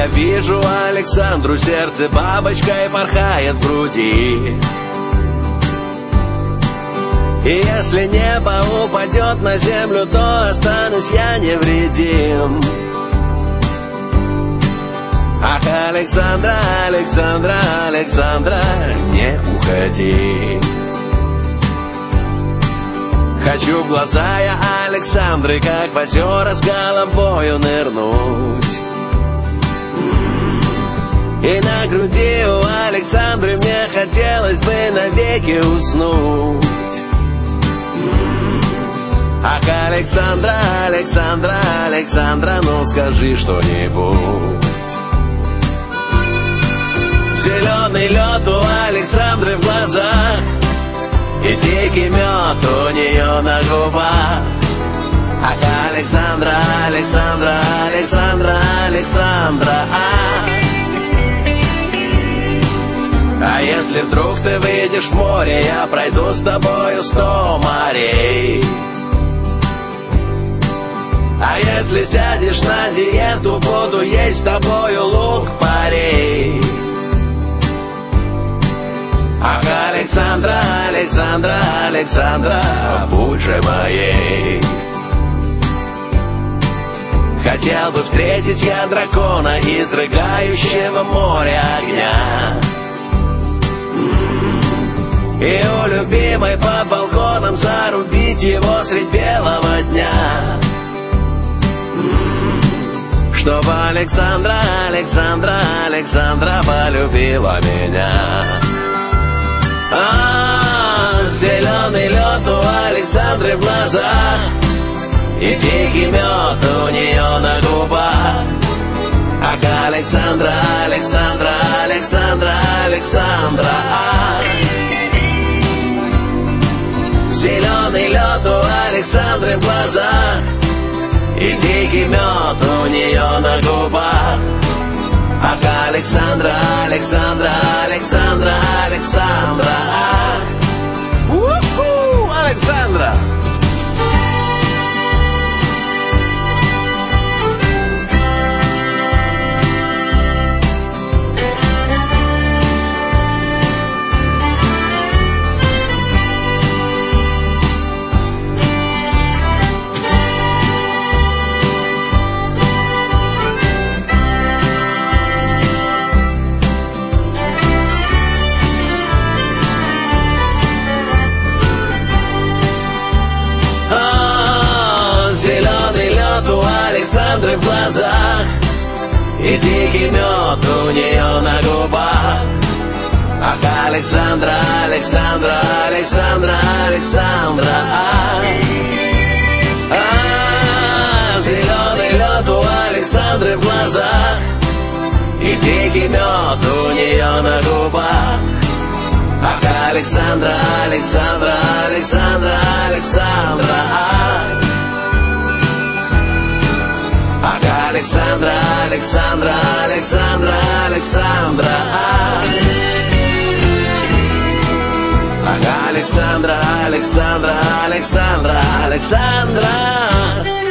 я вижу Александру, сердце бабочкой порхает в груди. И если небо упадет на землю, то останусь я невредим. Ах, Александра, Александра, Александра, не уходи. Хочу в глаза я Александры, как в озера с головою нырнуть. И на груди у Александры мне хотелось бы навеки уснуть. Ах, Александра, Александра, Александра, ну скажи что-нибудь. Зеленый лед у Александры в глазах и дикий мед у нее на губах. Ах, Александра, Александра, Александра, Александра. А если вдруг ты выйдешь в море, я пройду с тобою 100 морей. А если сядешь на диету, буду есть с тобою лук-порей. Ах, Александра, Александра, Александра, будь же моей. Хотел бы встретить я дракона, изрыгающего море огня. И у любимой под балконом зарубить его средь белого дня. Чтобы Александра, Александра, Александра полюбила меня. Зеленый лед у Александры в глазах и дикий мед у нее на губах. Ах, Александра, Александра, Александра, Александра. Зеленый лед у Александры в глазах и дикий мед у нее на губах. Ах, Александра, Александра, Александра, Александра. У-ху, Александра. В глазах и дикий мед у нее на губах. Ах, Александра, Александра, Александра, Александра. Зеленый лед у Александры в глазах и дикий мед у нее на губах. Ах, Александра, Александра, Александра, Александра. Александра, Александра, Александра, Александра. Александра, Александра, Александра, Александра.